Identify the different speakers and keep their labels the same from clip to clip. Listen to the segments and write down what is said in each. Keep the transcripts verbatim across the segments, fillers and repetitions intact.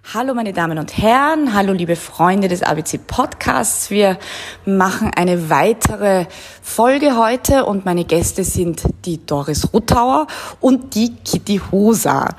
Speaker 1: Hallo meine Damen und Herren, hallo liebe Freunde des A B C Podcasts. Wir machen eine weitere Folge heute und meine Gäste sind die Doris Ruttauer und die Kitty Hoser.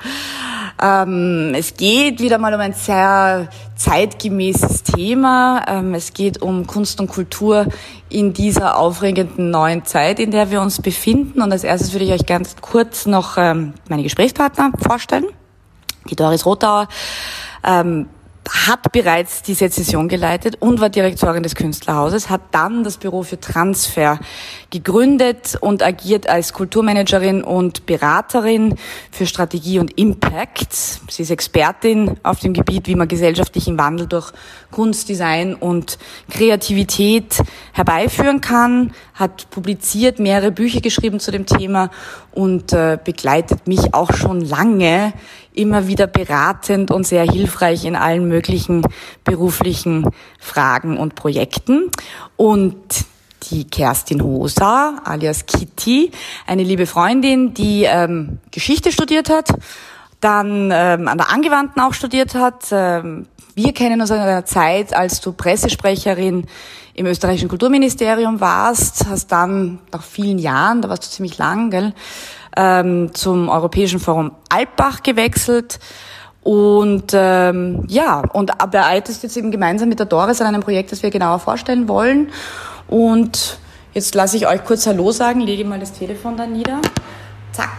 Speaker 1: Ähm, es geht wieder mal um ein sehr zeitgemäßes Thema. Ähm, es geht um Kunst und Kultur in dieser aufregenden neuen Zeit, in der wir uns befinden. Und als erstes würde ich euch ganz kurz noch ähm, meine Gesprächspartner vorstellen. Die Doris Ruttauer ähm, hat bereits die Sezession geleitet und war Direktorin des Künstlerhauses, hat dann das Büro für Transfer gegründet und agiert als Kulturmanagerin und Beraterin für Strategie und Impact. Sie ist Expertin auf dem Gebiet, wie man gesellschaftlichen Wandel durch Kunst, Design und Kreativität herbeiführen kann, hat publiziert, mehrere Bücher geschrieben zu dem Thema und äh, begleitet mich auch schon lange immer wieder beratend und sehr hilfreich in allen möglichen beruflichen Fragen und Projekten. Und die Kerstin Hoser, alias Kitty, eine liebe Freundin, die ähm, Geschichte studiert hat, dann ähm, an der Angewandten auch studiert hat. Ähm, wir kennen uns in einer Zeit, als du Pressesprecherin im österreichischen Kulturministerium warst, hast dann nach vielen Jahren, da warst du ziemlich lang, gell, ähm, zum Europäischen Forum Alpbach gewechselt und ähm, ja, und arbeitest jetzt eben gemeinsam mit der Doris an einem Projekt, das wir genauer vorstellen wollen. Und jetzt lasse ich euch kurz Hallo sagen, lege mal das Telefon dann nieder. Zack.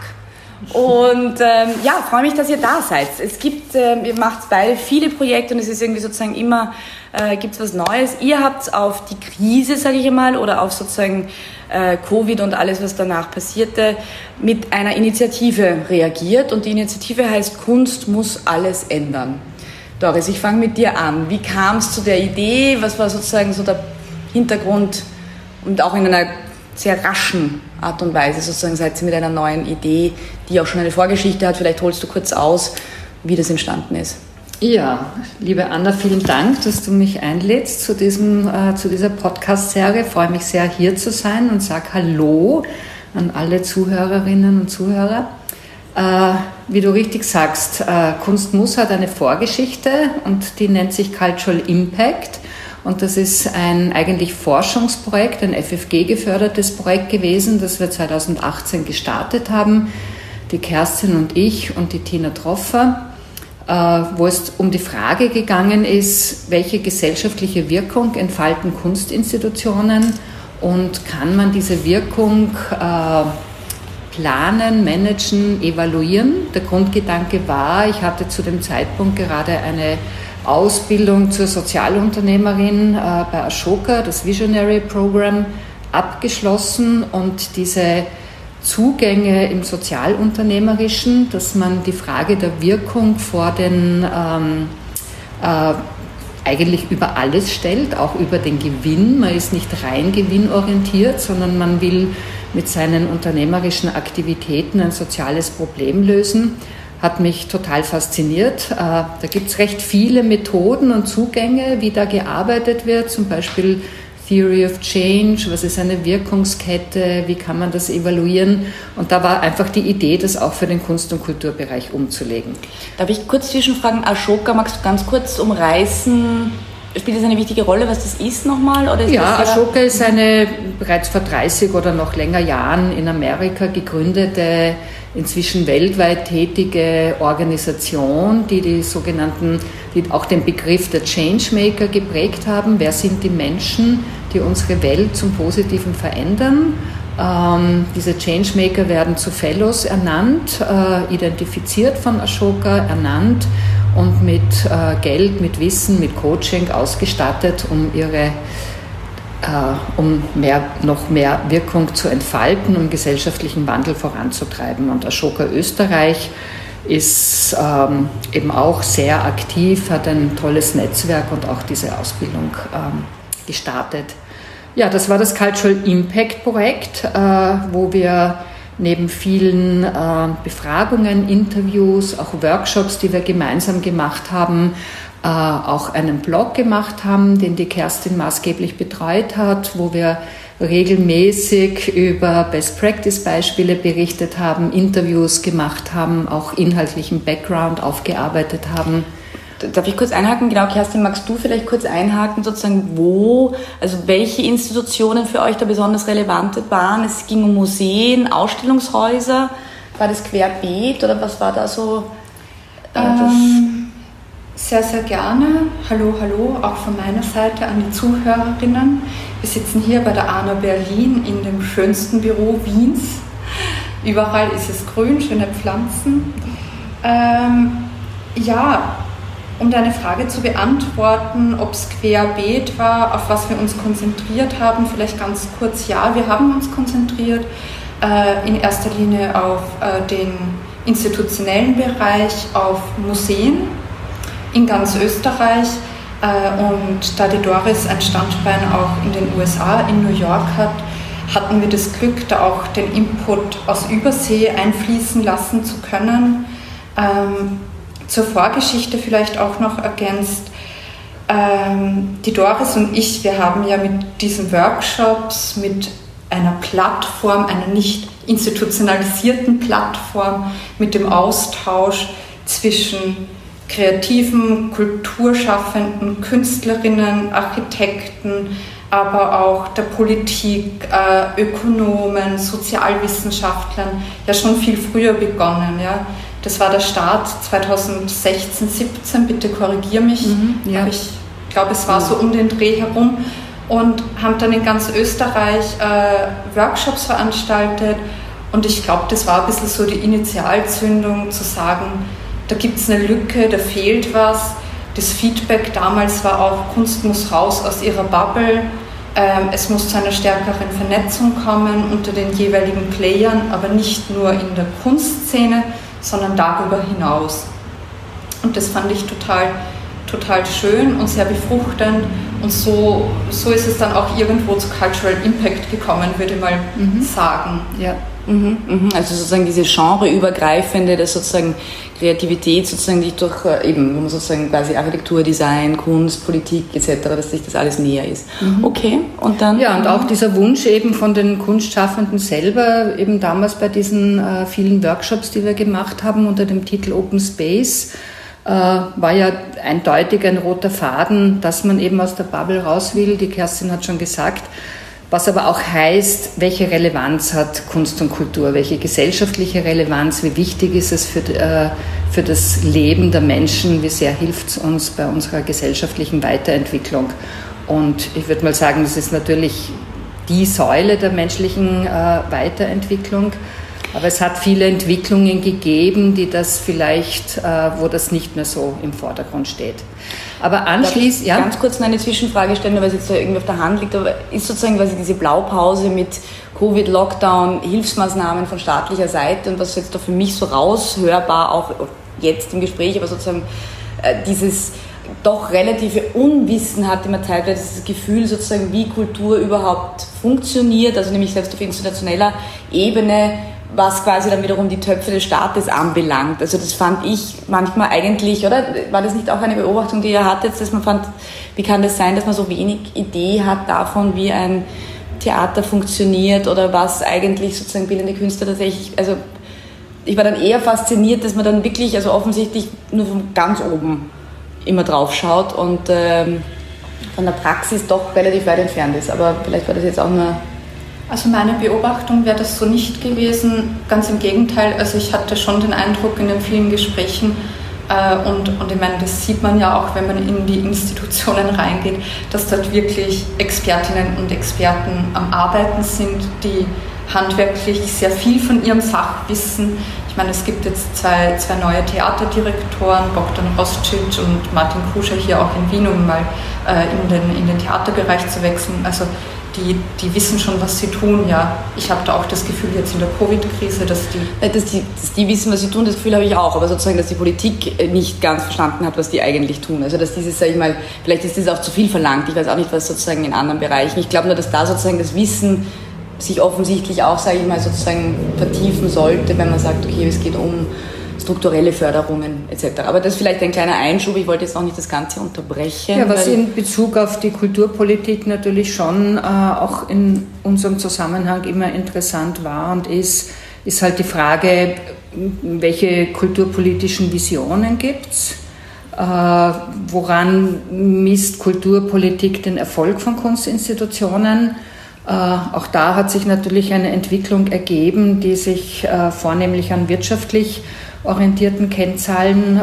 Speaker 1: Und ähm, ja, freue mich, dass ihr da seid. Es gibt, ähm, ihr macht beide viele Projekte und es ist irgendwie sozusagen immer, äh, gibt's was Neues. Ihr habt auf die Krise, sage ich einmal, oder auf sozusagen äh, Covid und alles, was danach passierte, mit einer Initiative reagiert. Und die Initiative heißt Kunst muss alles ändern. Doris, ich fange mit dir an. Wie kam es zu der Idee? Was war sozusagen so der Hintergrund und auch in einer sehr raschen Art und Weise sozusagen seid ihr mit einer neuen Idee, die auch schon eine Vorgeschichte hat. Vielleicht holst du kurz aus, wie das entstanden ist.
Speaker 2: Ja, liebe Anna, vielen Dank, dass du mich einlädst zu, diesem, äh, zu dieser Podcast-Serie. Ich freue mich sehr, hier zu sein und sage Hallo an alle Zuhörerinnen und Zuhörer. Äh, wie du richtig sagst, äh, Kunst muss hat eine Vorgeschichte und die nennt sich Cultural Impact. Und das ist ein eigentlich Forschungsprojekt, ein F F G-gefördertes Projekt gewesen, das wir zweitausendachtzehn gestartet haben, die Kerstin und ich und die Tina Troffer, äh, wo es um die Frage gegangen ist, welche gesellschaftliche Wirkung entfalten Kunstinstitutionen und kann man diese Wirkung äh, planen, managen, evaluieren. Der Grundgedanke war, ich hatte zu dem Zeitpunkt gerade eine Ausbildung zur Sozialunternehmerin äh, bei Ashoka, das Visionary Program, abgeschlossen und diese Zugänge im Sozialunternehmerischen, dass man die Frage der Wirkung vor den ähm, äh, eigentlich über alles stellt, auch über den Gewinn. Man ist nicht rein gewinnorientiert, sondern man will mit seinen unternehmerischen Aktivitäten ein soziales Problem lösen. Hat mich total fasziniert. Da gibt es recht viele Methoden und Zugänge, wie da gearbeitet wird, zum Beispiel Theory of Change, was ist eine Wirkungskette, wie kann man das evaluieren. Und da war einfach die Idee, das auch für den Kunst- und Kulturbereich umzulegen.
Speaker 1: Darf ich kurz zwischenfragen, Ashoka, magst du ganz kurz umreißen? Spielt das eine wichtige Rolle, was das ist nochmal? Oder ist
Speaker 2: ja,
Speaker 1: das
Speaker 2: Ashoka ist eine bereits vor dreißig oder noch länger Jahren in Amerika gegründete, inzwischen weltweit tätige Organisation, die die sogenannten, die auch den Begriff der Changemaker geprägt haben. Wer sind die Menschen, die unsere Welt zum Positiven verändern? Ähm, diese Changemaker werden zu Fellows ernannt, äh, identifiziert von Ashoka, ernannt und mit äh, Geld, mit Wissen, mit Coaching ausgestattet, um ihre Uh, um mehr, noch mehr Wirkung zu entfalten, um gesellschaftlichen Wandel voranzutreiben. Und Ashoka Österreich ist ähm, eben auch sehr aktiv, hat ein tolles Netzwerk und auch diese Ausbildung ähm, gestartet. Ja, das war das Cultural Impact Projekt, äh, wo wir neben vielen äh, Befragungen, Interviews, auch Workshops, die wir gemeinsam gemacht haben, Äh, auch einen Blog gemacht haben, den die Kerstin maßgeblich betreut hat, wo wir regelmäßig über Best-Practice-Beispiele berichtet haben, Interviews gemacht haben, auch inhaltlichen Background aufgearbeitet haben.
Speaker 1: Darf ich kurz einhaken? Genau, Kerstin, magst du vielleicht kurz einhaken, sozusagen, wo, also welche Institutionen für euch da besonders relevant waren? Es ging um Museen, Ausstellungshäuser, war das querbeet oder was war da so? Äh,
Speaker 3: ähm, sehr, sehr gerne. Hallo, hallo, auch von meiner Seite an die Zuhörerinnen. Wir sitzen hier bei der ANA Berlin in dem schönsten Büro Wiens. Überall ist es grün, schöne Pflanzen. Ähm, ja, um deine Frage zu beantworten, ob es querbeet war, auf was wir uns konzentriert haben, vielleicht ganz kurz, ja, wir haben uns konzentriert äh, in erster Linie auf äh, den institutionellen Bereich, auf Museen in ganz Österreich äh, und da die Doris ein Standbein auch in den U S A, in New York hat, hatten wir das Glück, da auch den Input aus Übersee einfließen lassen zu können. Ähm, Zur Vorgeschichte vielleicht auch noch ergänzt, ähm, die Doris und ich, wir haben ja mit diesen Workshops, mit einer Plattform, einer nicht institutionalisierten Plattform, mit dem Austausch zwischen kreativen, kulturschaffenden Künstlerinnen, Architekten, aber auch der Politik, äh, Ökonomen, Sozialwissenschaftlern ja schon viel früher begonnen. Ja. Das war der Start zweitausendsechzehn, siebzehn, bitte korrigiere mich, mhm, ja. ich glaube, es war so um den Dreh herum, und haben dann in ganz Österreich äh, Workshops veranstaltet, und ich glaube, das war ein bisschen so die Initialzündung, zu sagen, da gibt es eine Lücke, da fehlt was. Das Feedback damals war auch, Kunst muss raus aus ihrer Bubble, ähm, es muss zu einer stärkeren Vernetzung kommen unter den jeweiligen Playern, aber nicht nur in der Kunstszene, sondern darüber hinaus. Und das fand ich total, total schön und sehr befruchtend. Und so, so ist es dann auch irgendwo zu Cultural Impact gekommen, würde ich mal mhm. sagen.
Speaker 1: Ja. Mhm, mhm. Also sozusagen diese genreübergreifende, das sozusagen Kreativität sozusagen, die durch eben, wo man sozusagen quasi Architektur, Design, Kunst, Politik et cetera, dass sich das alles näher ist. Mhm. Okay, und dann?
Speaker 2: Ja, und auch dieser Wunsch eben von den Kunstschaffenden selber, eben damals bei diesen äh, vielen Workshops, die wir gemacht haben unter dem Titel Open Space, äh, war ja eindeutig ein roter Faden, dass man eben aus der Bubble raus will. Die Kerstin hat schon gesagt, was aber auch heißt, welche Relevanz hat Kunst und Kultur, welche gesellschaftliche Relevanz, wie wichtig ist es für, äh, für das Leben der Menschen, wie sehr hilft es uns bei unserer gesellschaftlichen Weiterentwicklung. Und ich würde mal sagen, das ist natürlich die Säule der menschlichen äh, Weiterentwicklung. Aber es hat viele Entwicklungen gegeben, die das vielleicht, äh, wo das nicht mehr so im Vordergrund steht. Aber anschließend, ja.
Speaker 1: Ganz kurz noch eine Zwischenfrage stellen, weil es jetzt da irgendwie auf der Hand liegt, aber ist sozusagen quasi diese Blaupause mit Covid, Lockdown, Hilfsmaßnahmen von staatlicher Seite und was jetzt da für mich so raushörbar, auch jetzt im Gespräch, aber sozusagen äh, dieses doch relative Unwissen hatte man teilweise, das Gefühl sozusagen, wie Kultur überhaupt funktioniert, also nämlich selbst auf institutioneller Ebene, was quasi dann wiederum die Töpfe des Staates anbelangt. Also das fand ich manchmal eigentlich, oder? War das nicht auch eine Beobachtung, die ihr hattet, dass man fand, wie kann das sein, dass man so wenig Idee hat davon, wie ein Theater funktioniert oder was eigentlich sozusagen bildende Künstler tatsächlich, also ich war dann eher fasziniert, dass man dann wirklich, also offensichtlich nur von ganz oben immer drauf schaut und ähm, von der Praxis doch relativ weit entfernt ist. Aber vielleicht war das jetzt auch nur...
Speaker 3: Also meine Beobachtung wäre das so nicht gewesen, ganz im Gegenteil. Also ich hatte schon den Eindruck in den vielen Gesprächen äh, und, und ich meine, das sieht man ja auch, wenn man in die Institutionen reingeht, dass dort wirklich Expertinnen und Experten am Arbeiten sind, die handwerklich sehr viel von ihrem Fach wissen. Ich meine, es gibt jetzt zwei, zwei neue Theaterdirektoren, Bogdan Roscic und Martin Kuscher hier auch in Wien, um mal äh, in, den, in den Theaterbereich zu wechseln. Also Die, die wissen schon, was sie tun, ja. Ich habe da auch das Gefühl jetzt in der Covid-Krise, dass die...
Speaker 1: Dass die, dass die wissen, was sie tun, das Gefühl habe ich auch, aber sozusagen, dass die Politik nicht ganz verstanden hat, was die eigentlich tun. Also dass dieses, sage ich mal, vielleicht ist das auch zu viel verlangt, ich weiß auch nicht, was sozusagen in anderen Bereichen. Ich glaube nur, dass da sozusagen das Wissen sich offensichtlich auch, sage ich mal, sozusagen vertiefen sollte, wenn man sagt, okay, es geht um strukturelle Förderungen et cetera. Aber das ist vielleicht ein kleiner Einschub, ich wollte jetzt auch nicht das Ganze unterbrechen.
Speaker 2: Ja, was in Bezug auf die Kulturpolitik natürlich schon äh, auch in unserem Zusammenhang immer interessant war und ist, ist halt die Frage, welche kulturpolitischen Visionen gibt es? Äh, woran misst Kulturpolitik den Erfolg von Kunstinstitutionen? Auch da hat sich natürlich eine Entwicklung ergeben, die sich vornehmlich an wirtschaftlich orientierten Kennzahlen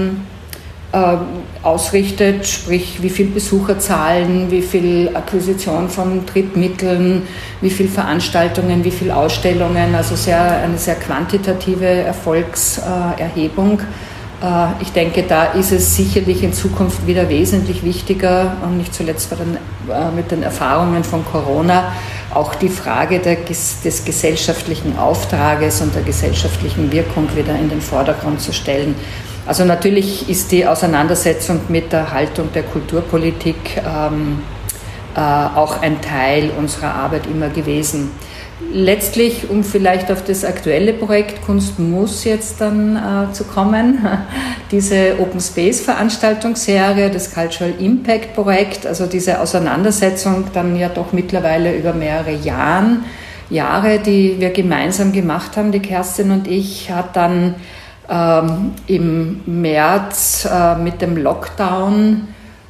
Speaker 2: ausrichtet, sprich wie viel Besucherzahlen, wie viel Akquisition von Drittmitteln, wie viel Veranstaltungen, wie viel Ausstellungen, also sehr, eine sehr quantitative Erfolgserhebung. Ich denke, da ist es sicherlich in Zukunft wieder wesentlich wichtiger und nicht zuletzt mit den Erfahrungen von Corona auch die Frage der, des gesellschaftlichen Auftrages und der gesellschaftlichen Wirkung wieder in den Vordergrund zu stellen. Also natürlich ist die Auseinandersetzung mit der Haltung der Kulturpolitik ähm, äh, auch ein Teil unserer Arbeit immer gewesen. Letztlich, um vielleicht auf das aktuelle Projekt Kunst muss jetzt dann äh, zu kommen, diese Open Space Veranstaltungsserie, das Cultural Impact Projekt, also diese Auseinandersetzung dann ja doch mittlerweile über mehrere Jahren, Jahre, die wir gemeinsam gemacht haben, die Kerstin und ich, hat dann ähm, im März äh, mit dem Lockdown,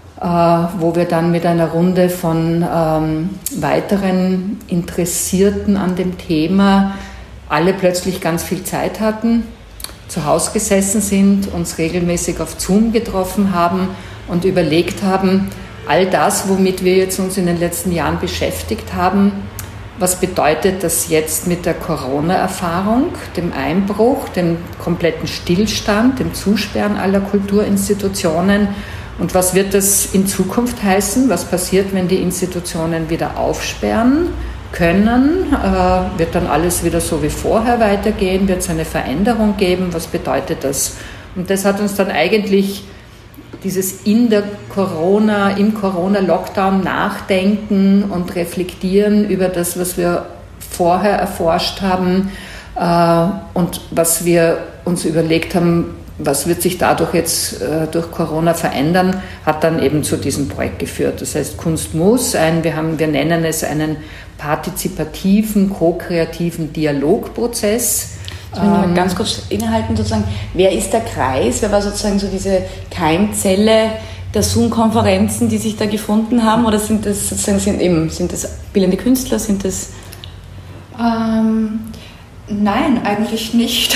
Speaker 2: wo wir dann mit einer Runde von ähm, weiteren Interessierten an dem Thema alle plötzlich ganz viel Zeit hatten, zu Hause gesessen sind, uns regelmäßig auf Zoom getroffen haben und überlegt haben, all das, womit wir jetzt uns in den letzten Jahren beschäftigt haben, was bedeutet das jetzt mit der Corona-Erfahrung, dem Einbruch, dem kompletten Stillstand, dem Zusperren aller Kulturinstitutionen. Und was wird das in Zukunft heißen? Was passiert, wenn die Institutionen wieder aufsperren können? Äh, wird dann alles wieder so wie vorher weitergehen? Wird es eine Veränderung geben? Was bedeutet das? Und das hat uns dann eigentlich dieses in der Corona, im Corona-Lockdown nachdenken und reflektieren über das, was wir vorher erforscht haben äh, und was wir uns überlegt haben, was wird sich dadurch jetzt äh, durch Corona verändern, hat dann eben zu diesem Projekt geführt. Das heißt, Kunst muss, ein, wir, haben, wir nennen es einen partizipativen, ko-kreativen Dialogprozess.
Speaker 1: Ich will ähm, mal ganz kurz innehalten, sozusagen, wer ist der Kreis? Wer war sozusagen so diese Keimzelle der Zoom-Konferenzen, die sich da gefunden haben? Oder sind das sozusagen, sind eben, sind das bildende Künstler, sind das...
Speaker 3: Ähm, nein, eigentlich nicht.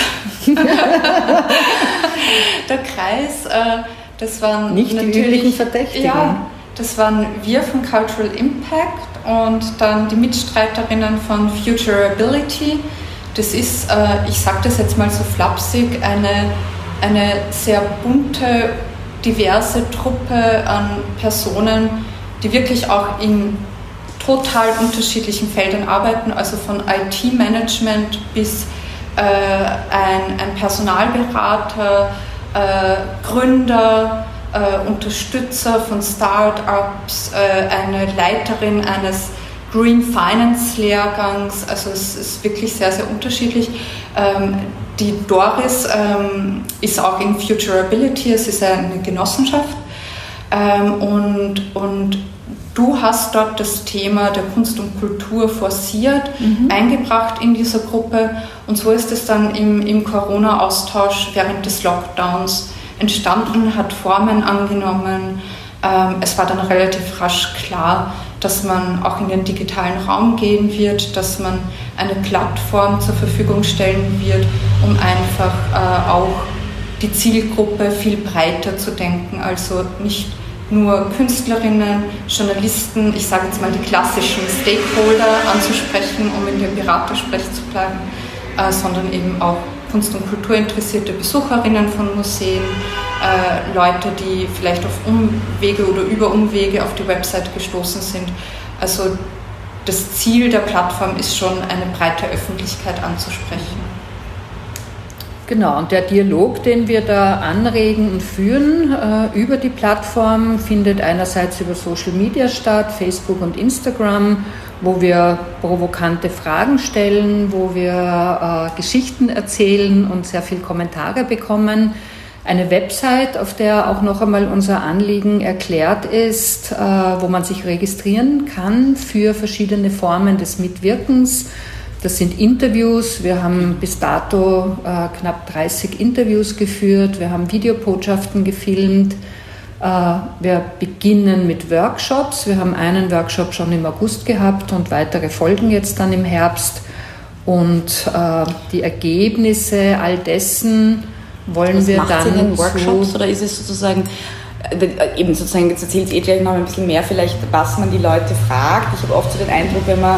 Speaker 3: Der Kreis, äh, das waren
Speaker 2: nicht die üblichen Verdächtigen.
Speaker 3: Ja, das waren wir von Cultural Impact und dann die Mitstreiterinnen von Futurability. Das ist, äh, ich sage das jetzt mal so flapsig, eine, eine sehr bunte, diverse Truppe an Personen, die wirklich auch in total unterschiedlichen Feldern arbeiten, also von I T-Management bis äh, ein, ein Personalberater, äh, Gründer, äh, Unterstützer von Start-ups, äh, eine Leiterin eines Green Finance Lehrgangs, also es ist wirklich sehr, sehr unterschiedlich. Ähm, die Doris ähm, ist auch in Futurability, es ist eine Genossenschaft ähm, und, und du hast dort das Thema der Kunst und Kultur forciert, mhm. eingebracht in dieser Gruppe und so ist es dann im, im Corona-Austausch während des Lockdowns entstanden, hat Formen angenommen. Ähm, es war dann relativ rasch klar, dass man auch in den digitalen Raum gehen wird, dass man eine Plattform zur Verfügung stellen wird, um einfach äh, auch die Zielgruppe viel breiter zu denken, also nicht nur Künstlerinnen, Journalisten, ich sage jetzt mal die klassischen Stakeholder anzusprechen, um in dem Beratersprech zu bleiben, äh, sondern eben auch Kunst- und Kulturinteressierte Besucherinnen von Museen, äh, Leute, die vielleicht auf Umwege oder über Umwege auf die Website gestoßen sind. Also das Ziel der Plattform ist schon, eine breite Öffentlichkeit anzusprechen.
Speaker 2: Genau, und der Dialog, den wir da anregen und führen äh, über die Plattform, findet einerseits über Social Media statt, Facebook und Instagram, wo wir provokante Fragen stellen, wo wir äh, Geschichten erzählen und sehr viele Kommentare bekommen. Eine Website, auf der auch noch einmal unser Anliegen erklärt ist, äh, wo man sich registrieren kann für verschiedene Formen des Mitwirkens. Das sind Interviews. Wir haben bis dato äh, knapp dreißig Interviews geführt. Wir haben Videobotschaften gefilmt. Äh, wir beginnen mit Workshops. Wir haben einen Workshop schon im August gehabt und weitere folgen jetzt dann im Herbst. Und äh, die Ergebnisse all dessen wollen
Speaker 1: Was
Speaker 2: wir
Speaker 1: macht
Speaker 2: dann
Speaker 1: Sie in den Workshops
Speaker 2: zu,
Speaker 1: oder ist es sozusagen äh, eben sozusagen, jetzt erzählt ihr gleich noch ein bisschen mehr vielleicht, was man die Leute fragt. Ich habe oft so den Eindruck, wenn man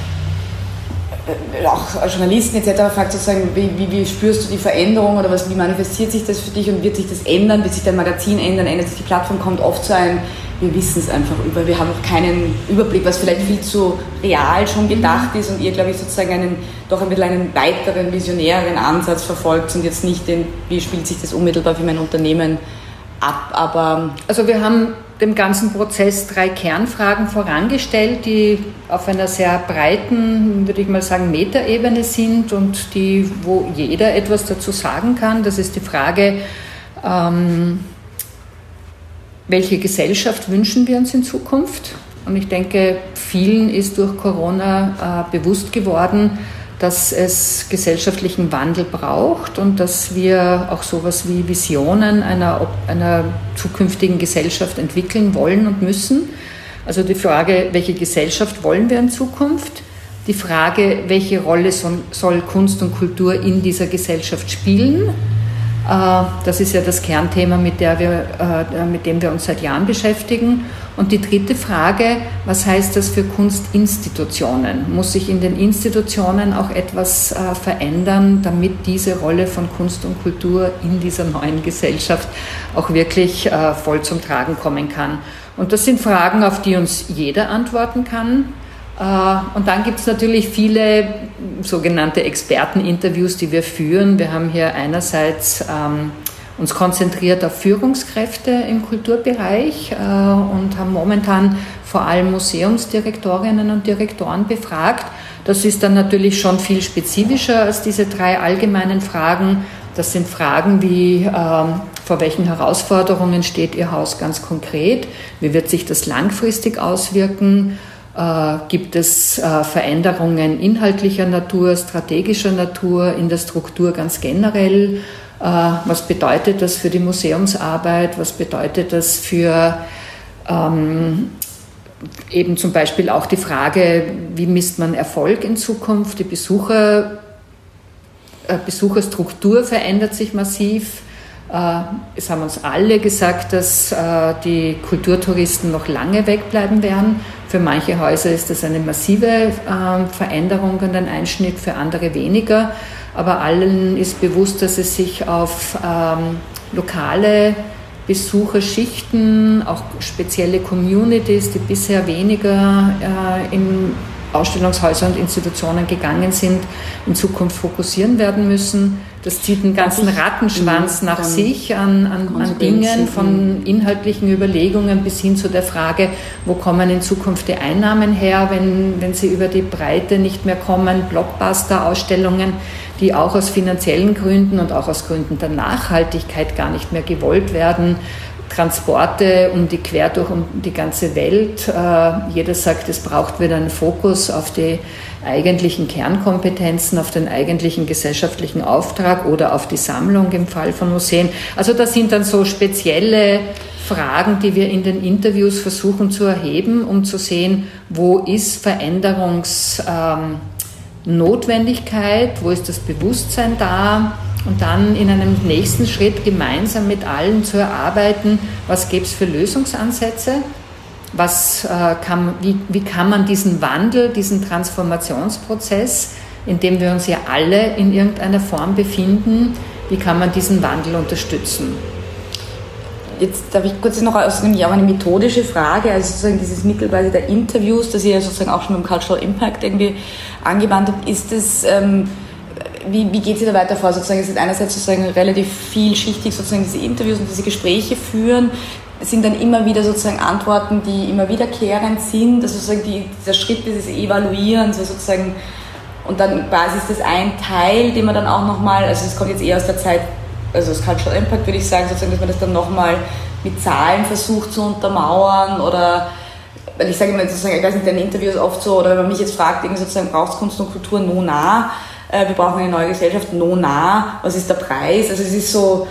Speaker 1: äh, auch Journalisten et cetera fragt, sozusagen, wie, wie, wie spürst du die Veränderung oder was, wie manifestiert sich das für dich und wird sich das ändern, wird sich dein Magazin ändern, ändert sich die Plattform, kommt oft so ein, wir wissen es einfach über, wir haben noch keinen Überblick, was vielleicht viel zu real schon gedacht ist und ihr, glaube ich, sozusagen einen, doch ein bisschen einen weiteren, visionäreren Ansatz verfolgt und jetzt nicht den, wie spielt sich das unmittelbar für mein Unternehmen ab, aber...
Speaker 2: Also wir haben dem ganzen Prozess drei Kernfragen vorangestellt, die auf einer sehr breiten, würde ich mal sagen, Metaebene sind und die, wo jeder etwas dazu sagen kann. Das ist die Frage, ähm, welche Gesellschaft wünschen wir uns in Zukunft? Und ich denke, vielen ist durch Corona äh, bewusst geworden, dass es gesellschaftlichen Wandel braucht und dass wir auch sowas wie Visionen einer, einer zukünftigen Gesellschaft entwickeln wollen und müssen. Also die Frage, welche Gesellschaft wollen wir in Zukunft? Die Frage, welche Rolle soll, soll Kunst und Kultur in dieser Gesellschaft spielen? Das ist ja das Kernthema, mit, der wir, mit dem wir uns seit Jahren beschäftigen. Und die dritte Frage, was heißt das für Kunstinstitutionen? Muss sich in den Institutionen auch etwas verändern, damit diese Rolle von Kunst und Kultur in dieser neuen Gesellschaft auch wirklich voll zum Tragen kommen kann? Und das sind Fragen, auf die uns jeder antworten kann. Und dann gibt es natürlich viele sogenannte Experteninterviews, die wir führen. Wir haben hier einerseits ähm, uns konzentriert auf Führungskräfte im Kulturbereich äh, und haben momentan vor allem Museumsdirektorinnen und Direktoren befragt. Das ist dann natürlich schon viel spezifischer als diese drei allgemeinen Fragen. Das sind Fragen wie, ähm, vor welchen Herausforderungen steht Ihr Haus ganz konkret? Wie wird sich das langfristig auswirken? Äh, gibt es äh, Veränderungen inhaltlicher Natur, strategischer Natur, in der Struktur ganz generell? Äh, was bedeutet das für die Museumsarbeit? Was bedeutet das für ähm, eben zum Beispiel auch die Frage, wie misst man Erfolg in Zukunft? Die Besucher, äh, Besucherstruktur verändert sich massiv. Es haben uns alle gesagt, dass die Kulturtouristen noch lange wegbleiben werden. Für manche Häuser ist das eine massive Veränderung und ein Einschnitt, für andere weniger. Aber allen ist bewusst, dass es sich auf lokale Besucherschichten, auch spezielle Communities, die bisher weniger in Ausstellungshäuser und Institutionen gegangen sind, in Zukunft fokussieren werden müssen. Das zieht einen ganzen Rattenschwanz nach sich an, an, an Dingen, von inhaltlichen Überlegungen bis hin zu der Frage, wo kommen in Zukunft die Einnahmen her, wenn, wenn sie über die Breite nicht mehr kommen, Blockbuster-Ausstellungen, die auch aus finanziellen Gründen und auch aus Gründen der Nachhaltigkeit gar nicht mehr gewollt werden, Transporte um die quer durch um die ganze Welt. Äh, jeder sagt, es braucht wieder einen Fokus auf die eigentlichen Kernkompetenzen, auf den eigentlichen gesellschaftlichen Auftrag oder auf die Sammlung im Fall von Museen. Also das sind dann so spezielle Fragen, die wir in den Interviews versuchen zu erheben, um zu sehen, wo ist Veränderungsnotwendigkeit, ähm, wo ist das Bewusstsein da? Und dann in einem nächsten Schritt gemeinsam mit allen zu erarbeiten, was gäbe es für Lösungsansätze, was, äh, kann, wie, wie kann man diesen Wandel, diesen Transformationsprozess, in dem wir uns ja alle in irgendeiner Form befinden, wie kann man diesen Wandel unterstützen?
Speaker 1: Jetzt darf ich kurz noch aus einem Jahr eine methodische Frage, also sozusagen dieses Mittel quasi der Interviews, das ihr ja sozusagen auch schon beim Cultural Impact irgendwie angewandt habt, ist es... Ähm, Wie, wie geht es da weiter vor? Sozusagen, es ist einerseits sozusagen relativ vielschichtig, sozusagen diese Interviews und diese Gespräche führen. Es sind dann immer wieder sozusagen Antworten, die immer wiederkehrend sind. Also sozusagen die, dieser Schritt dieses Evaluierens, also sozusagen, und dann quasi ist das ein Teil, den man dann auch nochmal, also es kommt jetzt eher aus der Zeit, also das Cultural Impact würde ich sagen, sozusagen, dass man das dann nochmal mit Zahlen versucht zu untermauern oder weil ich sage immer sozusagen, ich weiß nicht, in den Interviews oft so, oder wenn man mich jetzt fragt, irgendwie sozusagen, braucht es Kunst und Kultur, no, na, äh, wir brauchen eine neue Gesellschaft, no, na, was ist der Preis? Also es ist so,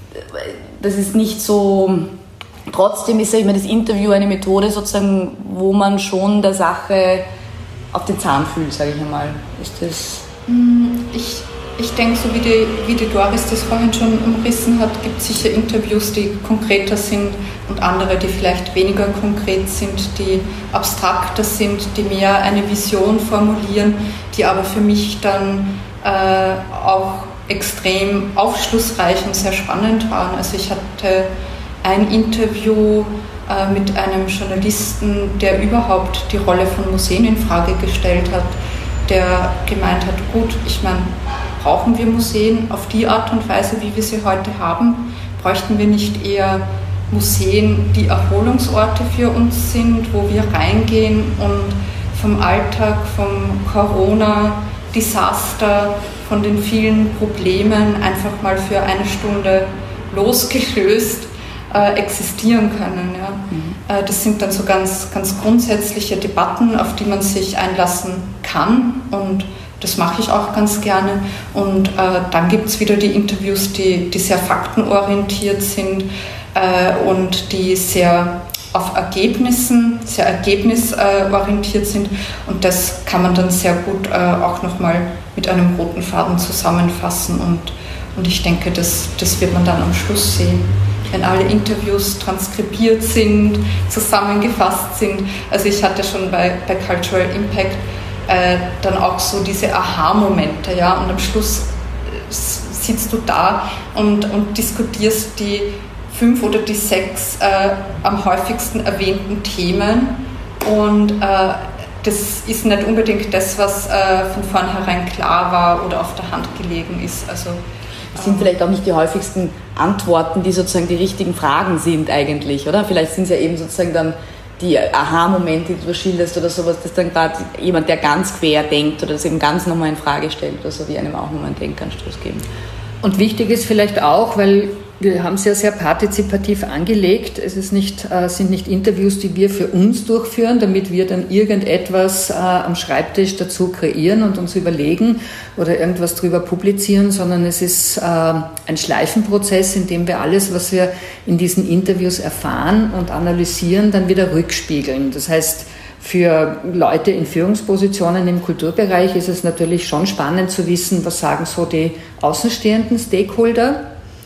Speaker 1: das ist nicht so, trotzdem ist ja immer das Interview eine Methode sozusagen, wo man schon der Sache auf den Zahn fühlt, sage ich einmal. Ist das...
Speaker 3: Ich, ich denke, so wie die, wie die Doris das vorhin schon umrissen hat, gibt es sicher Interviews, die konkreter sind und andere, die vielleicht weniger konkret sind, die abstrakter sind, die mehr eine Vision formulieren, die aber für mich dann äh, auch extrem aufschlussreich und sehr spannend waren. Also ich hatte ein Interview äh, mit einem Journalisten, der überhaupt die Rolle von Museen in Frage gestellt hat, der gemeint hat, gut, ich meine, brauchen wir Museen auf die Art und Weise, wie wir sie heute haben? Bräuchten wir nicht eher Museen, die Erholungsorte für uns sind, wo wir reingehen und vom Alltag, vom Corona-Desaster, von den vielen Problemen einfach mal für eine Stunde losgelöst äh, existieren können. Ja? Mhm. Äh, das sind dann so ganz, ganz grundsätzliche Debatten, auf die man sich einlassen kann, und das mache ich auch ganz gerne. Und äh, dann gibt es wieder die Interviews, die, die sehr faktenorientiert sind äh, und die sehr auf Ergebnissen, sehr ergebnisorientiert sind. Und das kann man dann sehr gut äh, auch nochmal mit einem roten Faden zusammenfassen. Und, und ich denke, das, das wird man dann am Schluss sehen, wenn alle Interviews transkribiert sind, zusammengefasst sind. Also ich hatte schon bei, bei Cultural Impact äh, dann auch so diese Aha-Momente, ja, und am Schluss sitzt du da und, und diskutierst die fünf oder die sechs äh, am häufigsten erwähnten Themen, und äh, das ist nicht unbedingt das, was äh, von vornherein klar war oder auf der Hand gelegen ist. Also
Speaker 1: das sind vielleicht auch nicht die häufigsten Antworten, die sozusagen die richtigen Fragen sind eigentlich, oder? Vielleicht sind es ja eben sozusagen dann die Aha-Momente, die du schilderst oder sowas, dass dann gerade jemand, der ganz quer denkt oder das eben ganz nochmal in Frage stellt oder so, die einem auch nochmal einen Denkanstoß geben.
Speaker 2: Und wichtig ist vielleicht auch, weil wir haben es ja sehr partizipativ angelegt, es ist nicht, äh, sind nicht Interviews, die wir für uns durchführen, damit wir dann irgendetwas äh, am Schreibtisch dazu kreieren und uns überlegen oder irgendwas drüber publizieren, sondern es ist äh, ein Schleifenprozess, in dem wir alles, was wir in diesen Interviews erfahren und analysieren, dann wieder rückspiegeln. Das heißt, für Leute in Führungspositionen im Kulturbereich ist es natürlich schon spannend zu wissen, was sagen so die außenstehenden Stakeholder,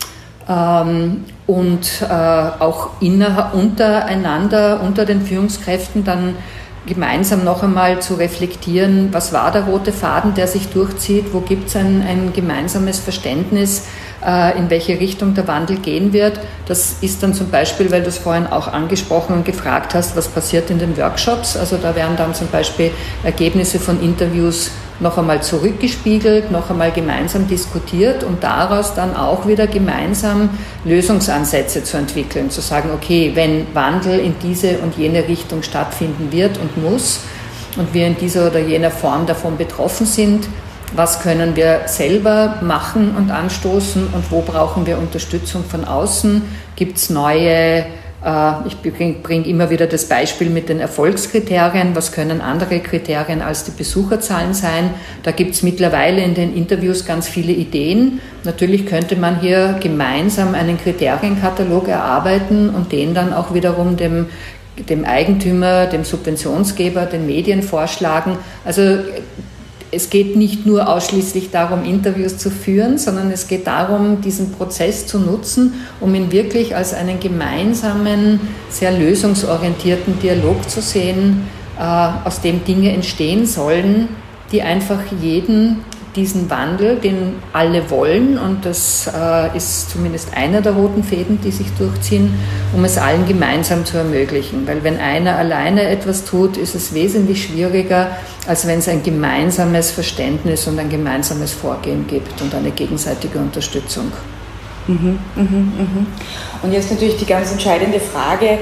Speaker 2: ähm, und äh, auch inner, untereinander, unter den Führungskräften dann gemeinsam noch einmal zu reflektieren, was war der rote Faden, der sich durchzieht, wo gibt es ein, ein gemeinsames Verständnis, äh, in welche Richtung der Wandel gehen wird. Das ist dann zum Beispiel, weil du es vorhin auch angesprochen und gefragt hast, was passiert in den Workshops. Also da werden dann zum Beispiel Ergebnisse von Interviews noch einmal zurückgespiegelt, noch einmal gemeinsam diskutiert und daraus dann auch wieder gemeinsam Lösungsansätze zu entwickeln, zu sagen, okay, wenn Wandel in diese und jene Richtung stattfinden wird und muss und wir in dieser oder jener Form davon betroffen sind, was können wir selber machen und anstoßen und wo brauchen wir Unterstützung von außen? Gibt es neue, äh, ich bringe bring immer wieder das Beispiel mit den Erfolgskriterien, was können andere Kriterien als die Besucherzahlen sein? Da gibt es mittlerweile in den Interviews ganz viele Ideen. Natürlich könnte man hier gemeinsam einen Kriterienkatalog erarbeiten und den dann auch wiederum dem dem Eigentümer, dem Subventionsgeber, den Medien vorschlagen. Also es geht nicht nur ausschließlich darum, Interviews zu führen, sondern es geht darum, diesen Prozess zu nutzen, um ihn wirklich als einen gemeinsamen, sehr lösungsorientierten Dialog zu sehen, aus dem Dinge entstehen sollen, die einfach jeden diesen Wandel, den alle wollen, und das äh, ist zumindest einer der roten Fäden, die sich durchziehen, um es allen gemeinsam zu ermöglichen. Weil wenn einer alleine etwas tut, ist es wesentlich schwieriger, als wenn es ein gemeinsames Verständnis und ein gemeinsames Vorgehen gibt und eine gegenseitige Unterstützung.
Speaker 1: Mhm, mhm, mhm. Und jetzt natürlich die ganz entscheidende Frage,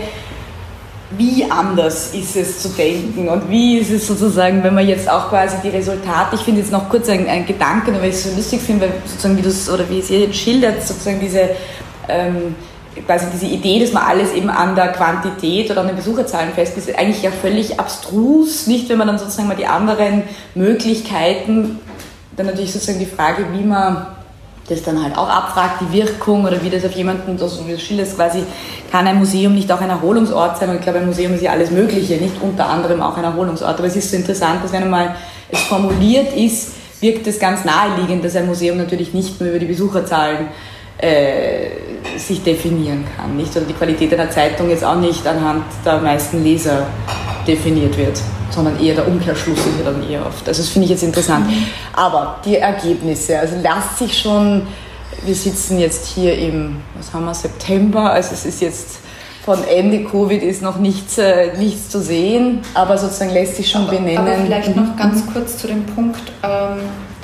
Speaker 1: wie anders ist es zu denken und wie ist es sozusagen, wenn man jetzt auch quasi die Resultate, ich finde jetzt noch kurz ein, ein Gedanke, weil ich es so lustig finde, weil sozusagen wie du es oder wie es ihr jetzt schildert, sozusagen diese, ähm, quasi diese Idee, dass man alles eben an der Quantität oder an den Besucherzahlen festmacht, ist eigentlich ja völlig abstrus, nicht, wenn man dann sozusagen mal die anderen Möglichkeiten, dann natürlich sozusagen die Frage, wie man das dann halt auch abfragt, die Wirkung oder wie das auf jemanden, so wie du schilderst, quasi, kann ein Museum nicht auch ein Erholungsort sein? Und ich glaube, ein Museum ist ja alles Mögliche, nicht unter anderem auch ein Erholungsort. Aber es ist so interessant, dass wenn einmal es formuliert ist, wirkt es ganz naheliegend, dass ein Museum natürlich nicht nur über die Besucherzahlen äh, sich definieren kann, nicht? Oder die Qualität einer Zeitung jetzt auch nicht anhand der meisten Leser definiert wird, sondern eher der Umkehrschluss ist ja dann eher oft. Also das finde ich jetzt interessant. Mhm. Aber die Ergebnisse, also lasst sich schon, wir sitzen jetzt hier im, was haben wir, September, also es ist jetzt von Ende Covid ist noch nichts, äh, nichts zu sehen, aber sozusagen lässt sich schon
Speaker 3: aber,
Speaker 1: benennen.
Speaker 3: Aber vielleicht noch ganz kurz zu dem Punkt, ähm,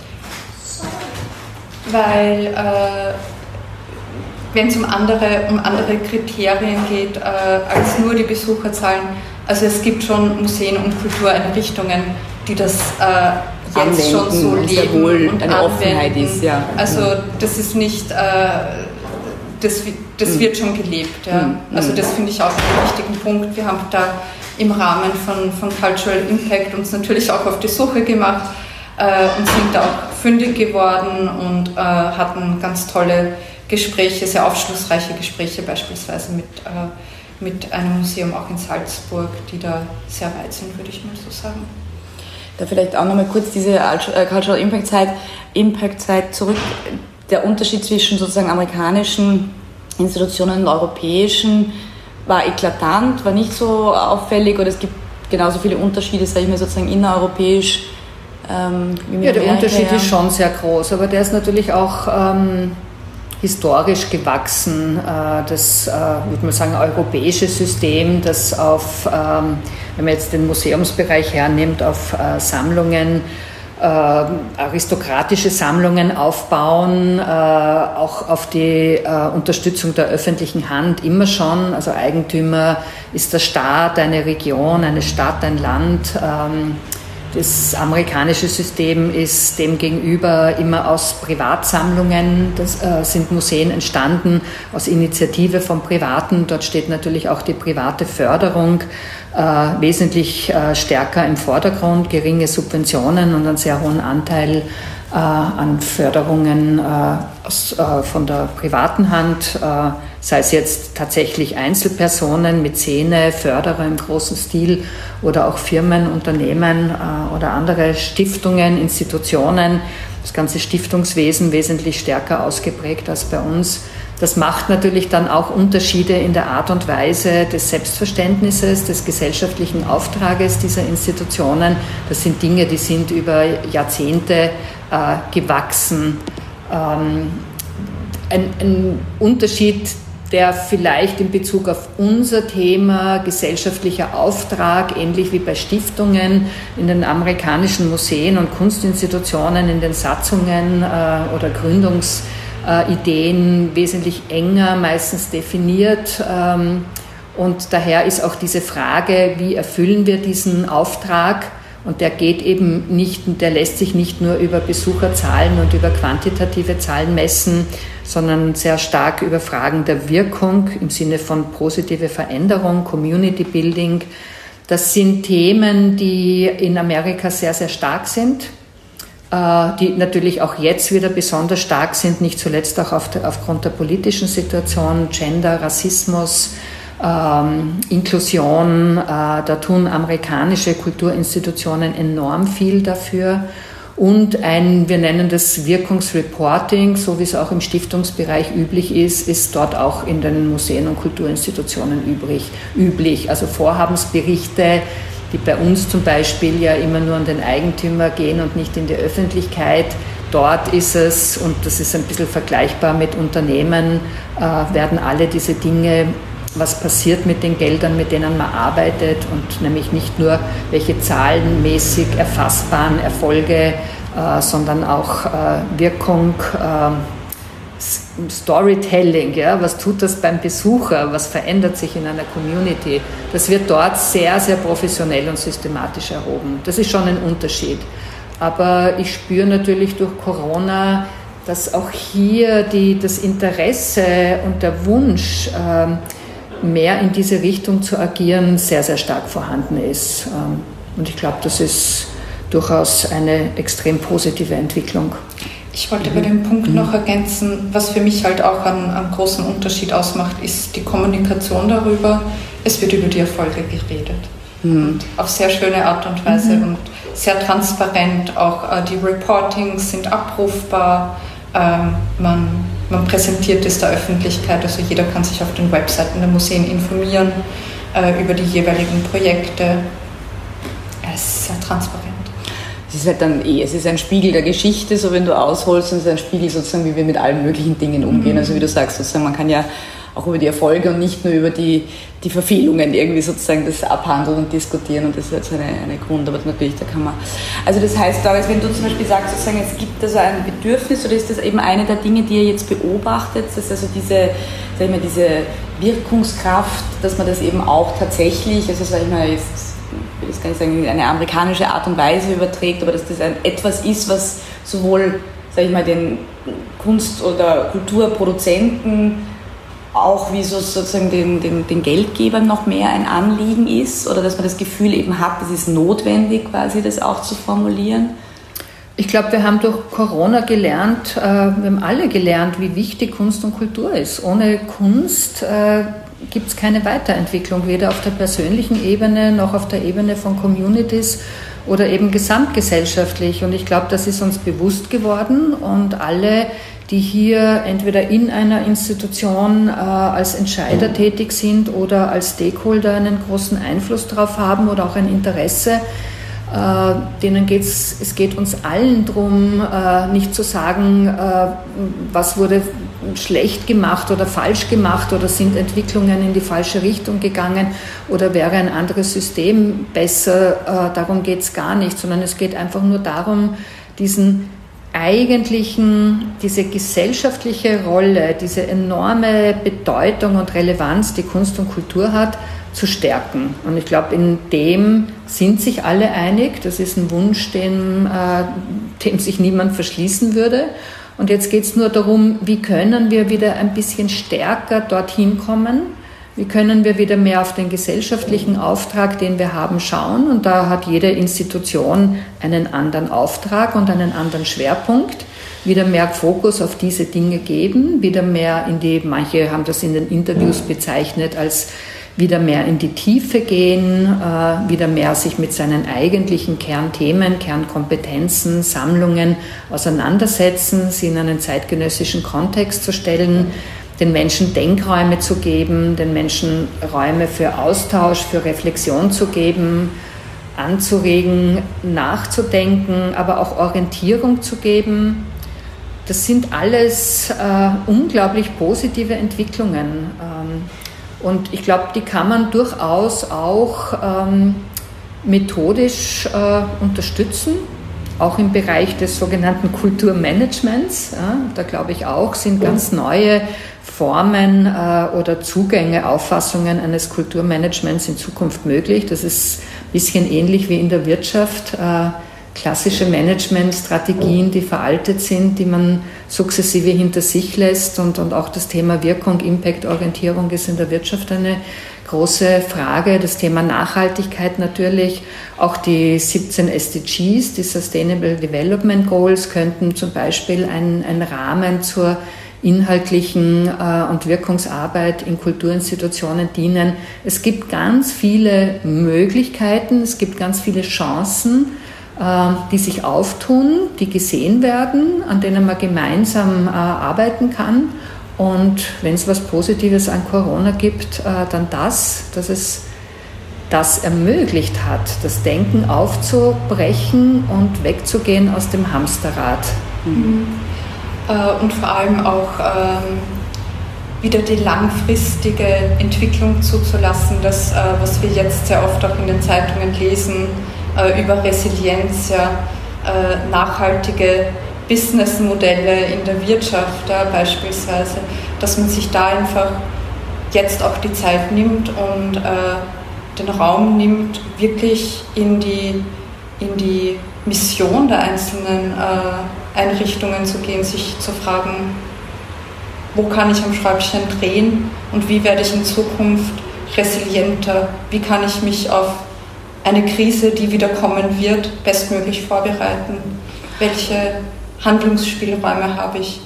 Speaker 3: weil äh, wenn es um andere, um andere Kriterien geht äh, als nur die Besucherzahlen, also es gibt schon Museen und Kultureinrichtungen, die das äh, jetzt
Speaker 1: anwenden,
Speaker 3: schon so leben
Speaker 1: wohl
Speaker 3: und
Speaker 1: eine
Speaker 3: anwenden.
Speaker 1: Offenheit ist, ja.
Speaker 3: Also das ist nicht, äh, das, das mm. wird schon gelebt. Ja. Mm. Also das finde ich auch einen wichtigen Punkt. Wir haben da im Rahmen von, von Cultural Impact uns natürlich auch auf die Suche gemacht äh, und sind da auch fündig geworden und äh, hatten ganz tolle Gespräche, sehr aufschlussreiche Gespräche beispielsweise mit, äh, mit einem Museum auch in Salzburg, die da sehr weit sind, würde ich mal so sagen.
Speaker 1: Da vielleicht auch nochmal kurz diese Cultural Impact Zeit, Impact Zeit zurück. Der Unterschied zwischen sozusagen amerikanischen Institutionen und europäischen war eklatant, war nicht so auffällig, oder es gibt genauso viele Unterschiede, sage ich mal, sozusagen innereuropäisch. Ähm, wie
Speaker 2: ja, der Amerika, Unterschied ja. ist schon sehr groß, aber der ist natürlich auch ähm, historisch gewachsen. Äh, das, äh, würde man sagen, europäische System, das auf, ähm, wenn man jetzt den Museumsbereich hernimmt, auf äh, Sammlungen, äh, aristokratische Sammlungen aufbauen, äh, auch auf die äh, Unterstützung der öffentlichen Hand immer schon. Also Eigentümer ist der Staat, eine Region, eine Stadt, ein Land. Ähm, Das amerikanische System ist demgegenüber immer aus Privatsammlungen, das äh, sind Museen entstanden, aus Initiative von Privaten. Dort steht natürlich auch die private Förderung äh, wesentlich äh, stärker im Vordergrund, geringe Subventionen und einen sehr hohen Anteil äh, an Förderungen äh, aus, äh, von der privaten Hand, äh, sei es jetzt tatsächlich Einzelpersonen, Mäzene, Förderer im großen Stil oder auch Firmen, Unternehmen äh, oder andere Stiftungen, Institutionen. Das ganze Stiftungswesen wesentlich stärker ausgeprägt als bei uns. Das macht natürlich dann auch Unterschiede in der Art und Weise des Selbstverständnisses, des gesellschaftlichen Auftrages dieser Institutionen. Das sind Dinge, die sind über Jahrzehnte äh, gewachsen. Ähm, ein, ein Unterschied, der vielleicht in Bezug auf unser Thema gesellschaftlicher Auftrag, ähnlich wie bei Stiftungen in den amerikanischen Museen und Kunstinstitutionen, in den Satzungen äh, oder Gründungsideen wesentlich enger meistens definiert. Ähm, und daher ist auch diese Frage, wie erfüllen wir diesen Auftrag? Und der geht eben nicht, der lässt sich nicht nur über Besucherzahlen und über quantitative Zahlen messen, sondern sehr stark über Fragen der Wirkung im Sinne von positive Veränderung, Community Building. Das sind Themen, die in Amerika sehr, sehr stark sind, die natürlich auch jetzt wieder besonders stark sind, nicht zuletzt auch auf der, aufgrund der politischen Situation, Gender, Rassismus, Ähm, Inklusion, äh, da tun amerikanische Kulturinstitutionen enorm viel dafür. Und ein, wir nennen das Wirkungsreporting, so wie es auch im Stiftungsbereich üblich ist, ist dort auch in den Museen und Kulturinstitutionen übrig, üblich. Also Vorhabensberichte, die bei uns zum Beispiel ja immer nur an den Eigentümer gehen und nicht in die Öffentlichkeit. Dort ist es, und das ist ein bisschen vergleichbar mit Unternehmen, äh, werden alle diese Dinge, was passiert mit den Geldern, mit denen man arbeitet, und nämlich nicht nur welche zahlenmäßig erfassbaren Erfolge, äh, sondern auch äh, Wirkung, äh, Storytelling, ja, was tut das beim Besucher, was verändert sich in einer Community, das wird dort sehr, sehr professionell und systematisch erhoben. Das ist schon ein Unterschied. Aber ich spüre natürlich durch Corona dass auch hier die, das Interesse und der Wunsch, mehr in diese Richtung zu agieren, sehr, sehr stark vorhanden ist. Und ich glaube, das ist durchaus eine extrem positive Entwicklung.
Speaker 3: Ich wollte bei dem Punkt noch ergänzen, was für mich halt auch einen, einen großen Unterschied ausmacht, ist die Kommunikation darüber. Es wird über die Erfolge geredet. Mhm. Auf sehr schöne Art und Weise mhm. und sehr transparent. Auch äh, die Reportings sind abrufbar. Ähm, man, man präsentiert es der Öffentlichkeit, also jeder kann sich auf den Webseiten der Museen informieren äh, über die jeweiligen Projekte. Es ist sehr transparent.
Speaker 1: Es ist halt dann eh, es ist ein Spiegel der Geschichte, so wenn du ausholst, und es ist ein Spiegel sozusagen, wie wir mit allen möglichen Dingen umgehen. Mhm. Also wie du sagst, sozusagen, man kann ja auch über die Erfolge und nicht nur über die, die Verfehlungen irgendwie sozusagen das abhandeln und diskutieren, und das ist jetzt eine, eine Grund, aber natürlich, da kann man, also das heißt, Doris, wenn du zum Beispiel sagst, sozusagen, es gibt also ein Bedürfnis, oder ist das eben eine der Dinge, die ihr jetzt beobachtet, dass also diese, sag ich mal, diese Wirkungskraft, dass man das eben auch tatsächlich, also sag ich mal, jetzt, ich will das gar nicht sagen, in eine amerikanische Art und Weise überträgt, aber dass das ein, etwas ist, was sowohl, sag ich mal, den Kunst- oder Kulturproduzenten auch wie so sozusagen den, den, den Geldgebern noch mehr ein Anliegen ist, oder dass man das Gefühl eben hat, es ist notwendig, quasi das auch zu formulieren?
Speaker 2: Ich glaube, wir haben durch Corona gelernt, äh, wir haben alle gelernt, wie wichtig Kunst und Kultur ist. Ohne Kunst äh, gibt es keine Weiterentwicklung, weder auf der persönlichen Ebene noch auf der Ebene von Communities oder eben gesamtgesellschaftlich. Und ich glaube, das ist uns bewusst geworden, und alle, die hier entweder in einer Institution äh, als Entscheider tätig sind oder als Stakeholder einen großen Einfluss darauf haben oder auch ein Interesse, äh, denen geht's, es geht uns allen darum, äh, nicht zu sagen, äh, was wurde schlecht gemacht oder falsch gemacht oder sind Entwicklungen in die falsche Richtung gegangen oder wäre ein anderes System besser. Äh, darum geht es gar nicht, sondern es geht einfach nur darum, diesen eigentlichen, diese gesellschaftliche Rolle, diese enorme Bedeutung und Relevanz, die Kunst und Kultur hat, zu stärken. Und ich glaube, in dem sind sich alle einig. Das ist ein Wunsch, dem, äh, dem sich niemand verschließen würde. Und jetzt geht es nur darum, wie können wir wieder ein bisschen stärker dorthin kommen? Wie können wir wieder mehr auf den gesellschaftlichen Auftrag, den wir haben, schauen? Und da hat jede Institution einen anderen Auftrag und einen anderen Schwerpunkt. Wieder mehr Fokus auf diese Dinge geben, wieder mehr in die, manche haben das in den Interviews bezeichnet als wieder mehr in die Tiefe gehen, äh, wieder mehr sich mit seinen eigentlichen Kernthemen, Kernkompetenzen, Sammlungen auseinandersetzen, sie in einen zeitgenössischen Kontext zu stellen, den Menschen Denkräume zu geben, den Menschen Räume für Austausch, für Reflexion zu geben, anzuregen, nachzudenken, aber auch Orientierung zu geben. Das sind alles äh, unglaublich positive Entwicklungen. Ähm, und ich glaube, die kann man durchaus auch ähm, methodisch äh, unterstützen. Auch im Bereich des sogenannten Kulturmanagements, ja, da glaube ich auch, sind ganz neue Formen äh, oder Zugänge, Auffassungen eines Kulturmanagements in Zukunft möglich. Das ist ein bisschen ähnlich wie in der Wirtschaft. Äh, klassische Managementstrategien, die veraltet sind, die man sukzessive hinter sich lässt. Und, und auch das Thema Wirkung, Impact-Orientierung ist in der Wirtschaft eine große Frage. Das Thema Nachhaltigkeit natürlich. Auch die siebzehn S D Gs, die Sustainable Development Goals, könnten zum Beispiel ein, ein Rahmen zur inhaltlichen äh, und Wirkungsarbeit in Kulturinstitutionen dienen. Es gibt ganz viele Möglichkeiten, es gibt ganz viele Chancen, äh, die sich auftun, die gesehen werden, an denen man gemeinsam äh, arbeiten kann. Und wenn es was Positives an Corona gibt, äh, dann das, dass es das ermöglicht hat, das Denken aufzubrechen und wegzugehen aus dem Hamsterrad.
Speaker 3: Mhm. Und vor allem auch ähm, wieder die langfristige Entwicklung zuzulassen, das, äh, was wir jetzt sehr oft auch in den Zeitungen lesen, äh, über Resilienz, ja, äh, nachhaltige Businessmodelle in der Wirtschaft, ja, beispielsweise, dass man sich da einfach jetzt auch die Zeit nimmt und äh, den Raum nimmt, wirklich in die, in die Mission der einzelnen äh, Einrichtungen zu gehen, sich zu fragen, wo kann ich am Schräubchen drehen und wie werde ich in Zukunft resilienter, wie kann ich mich auf eine Krise, die wieder kommen wird, bestmöglich vorbereiten, welche Handlungsspielräume habe ich.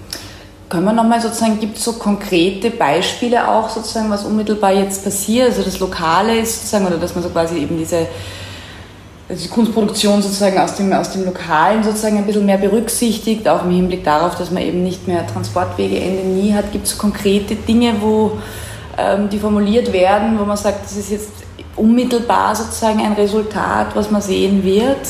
Speaker 1: Können wir nochmal sozusagen, gibt es so konkrete Beispiele auch sozusagen, was unmittelbar jetzt passiert, also das Lokale ist sozusagen, oder dass man so quasi eben diese, also die Kunstproduktion sozusagen aus dem, aus dem Lokalen sozusagen ein bisschen mehr berücksichtigt, auch im Hinblick darauf, dass man eben nicht mehr Transportwege Ende nie hat. Gibt es so konkrete Dinge, wo ähm, die formuliert werden, wo man sagt, das ist jetzt unmittelbar sozusagen ein Resultat, was man sehen wird?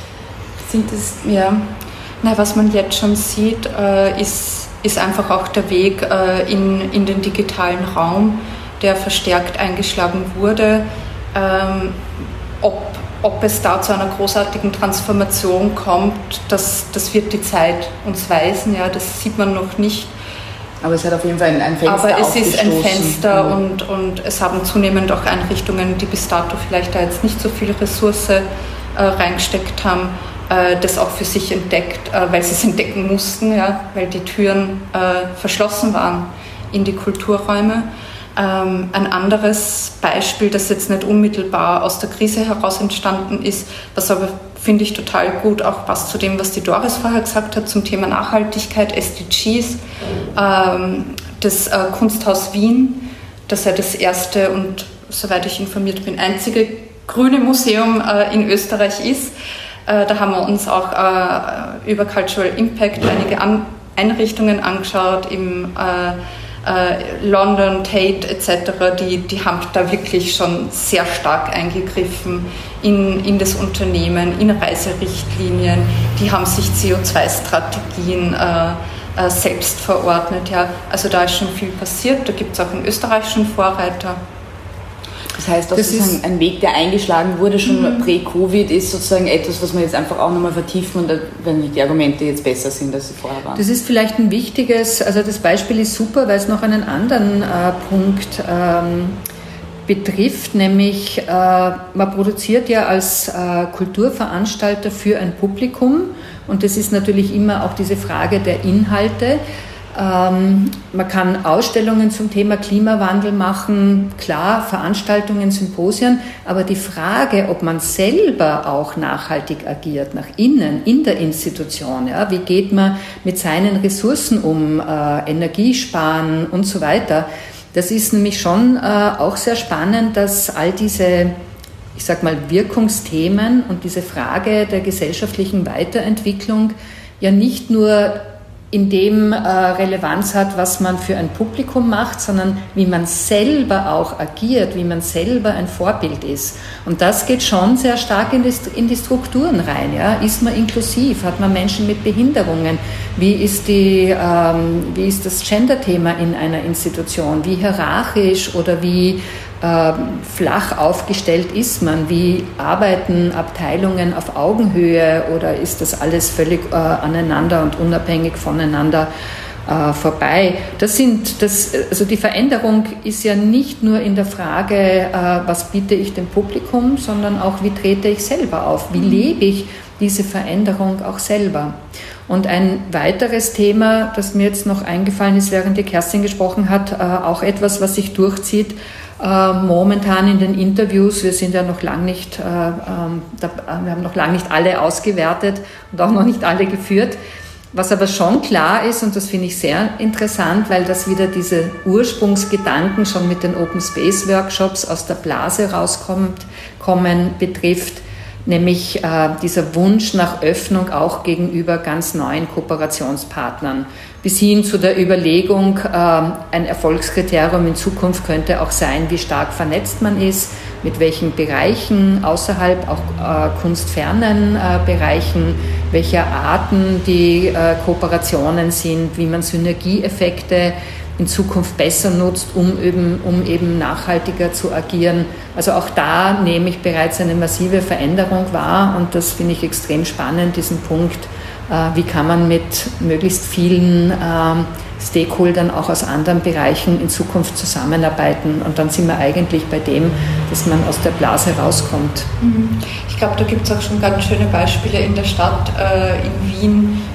Speaker 1: Sind das, ja...
Speaker 3: Na, was man jetzt schon sieht, äh, ist ist einfach auch der Weg äh, in, in den digitalen Raum, der verstärkt eingeschlagen wurde. Ähm, ob, ob es da zu einer großartigen Transformation kommt, das, das wird die Zeit uns weisen, ja, das sieht man noch nicht.
Speaker 1: Aber es hat auf jeden Fall ein, ein Fenster
Speaker 3: Aber es ist ein
Speaker 1: aufgestoßen.
Speaker 3: Fenster
Speaker 1: mhm.
Speaker 3: und, und es haben zunehmend auch Einrichtungen, die bis dato vielleicht da jetzt nicht so viel Ressource äh, reingesteckt haben, das auch für sich entdeckt, weil sie es entdecken mussten, ja, weil die Türen äh, verschlossen waren in die Kulturräume. Ähm, ein anderes Beispiel, das jetzt nicht unmittelbar aus der Krise heraus entstanden ist, was aber, finde ich, total gut auch passt zu dem, was die Doris vorher gesagt hat zum Thema Nachhaltigkeit, S D Gs, ähm, das äh, Kunsthaus Wien, das ja das erste und, soweit ich informiert bin, einzige grüne Museum äh, in Österreich ist. Da haben wir uns auch äh, über Cultural Impact einige An- Einrichtungen angeschaut, im äh, äh, London, Tate et cetera. Die, die haben da wirklich schon sehr stark eingegriffen in, in das Unternehmen, in Reiserichtlinien. Die haben sich C O zwei Strategien äh, äh, selbst verordnet. Ja. Also da ist schon viel passiert. Da gibt es auch in Österreich schon Vorreiter.
Speaker 1: Das heißt, das, das ist ein Weg, der eingeschlagen wurde, schon mhm. prä-Covid, ist sozusagen etwas, was wir jetzt einfach auch nochmal vertiefen und wenn die Argumente jetzt besser sind, als sie vorher waren.
Speaker 2: Das ist vielleicht ein wichtiges, also das Beispiel ist super, weil es noch einen anderen äh, Punkt ähm, betrifft, nämlich äh, man produziert ja als äh, Kulturveranstalter für ein Publikum und das ist natürlich immer auch diese Frage der Inhalte. Ähm, man kann Ausstellungen zum Thema Klimawandel machen, klar, Veranstaltungen, Symposien, aber die Frage, ob man selber auch nachhaltig agiert, nach innen, in der Institution, ja, wie geht man mit seinen Ressourcen um, äh, Energie sparen und so weiter, das ist nämlich schon äh, auch sehr spannend, dass all diese, ich sag mal, Wirkungsthemen und diese Frage der gesellschaftlichen Weiterentwicklung ja nicht nur in dem äh, Relevanz hat, was man für ein Publikum macht, sondern wie man selber auch agiert, wie man selber ein Vorbild ist. Und das geht schon sehr stark in die, in die Strukturen rein. Ja? Ist man inklusiv? Hat man Menschen mit Behinderungen? Wie ist, die, ähm, wie ist das Gender-Thema in einer Institution? Wie hierarchisch oder wie äh, flach aufgestellt ist man? Wie arbeiten Abteilungen auf Augenhöhe oder ist das alles völlig äh, aneinander und unabhängig voneinander äh, vorbei? Das sind, das, also die Veränderung ist ja nicht nur in der Frage, äh, was biete ich dem Publikum, sondern auch, wie trete ich selber auf? Wie lebe ich diese Veränderung auch selber? Und ein weiteres Thema, das mir jetzt noch eingefallen ist, während die Kerstin gesprochen hat, äh, auch etwas, was sich durchzieht, äh, momentan in den Interviews. Wir sind ja noch lang nicht, äh, äh, da, wir haben noch lange nicht alle ausgewertet und auch noch nicht alle geführt. Was aber schon klar ist, und das finde ich sehr interessant, weil das wieder diese Ursprungsgedanken schon mit den Open Space Workshops aus der Blase rauskommt, kommen, betrifft, nämlich äh, dieser Wunsch nach Öffnung auch gegenüber ganz neuen Kooperationspartnern, bis hin zu der Überlegung, äh, ein Erfolgskriterium in Zukunft könnte auch sein, wie stark vernetzt man ist, mit welchen Bereichen außerhalb, auch äh, kunstfernen äh, Bereichen, welcher Arten die äh, Kooperationen sind, wie man Synergieeffekte in Zukunft besser nutzt, um eben, um eben nachhaltiger zu agieren. Also auch da nehme ich bereits eine massive Veränderung wahr und das finde ich extrem spannend, diesen Punkt, äh, wie kann man mit möglichst vielen äh, Stakeholdern auch aus anderen Bereichen in Zukunft zusammenarbeiten und dann sind wir eigentlich bei dem, dass man aus der Blase rauskommt.
Speaker 3: Ich glaube, da gibt es auch schon ganz schöne Beispiele in der Stadt, äh, in Wien,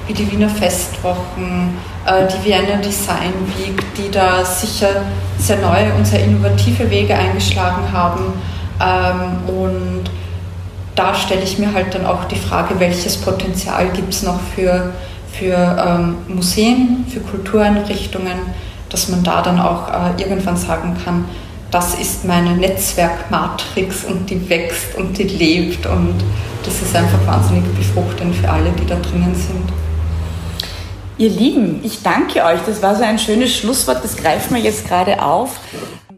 Speaker 3: wie die Wiener Festwochen, äh, die Vienna Design Week, die da sicher sehr neue und sehr innovative Wege eingeschlagen haben. Ähm, und da stelle ich mir halt dann auch die Frage, welches Potenzial gibt es noch für, für ähm, Museen, für Kultureinrichtungen, dass man da dann auch äh, irgendwann sagen kann, das ist meine Netzwerkmatrix und die wächst und die lebt und das ist einfach wahnsinnig befruchtend für alle, die da drinnen sind.
Speaker 1: Ihr Lieben, ich danke euch. Das war so ein schönes Schlusswort, das greifen wir jetzt gerade auf.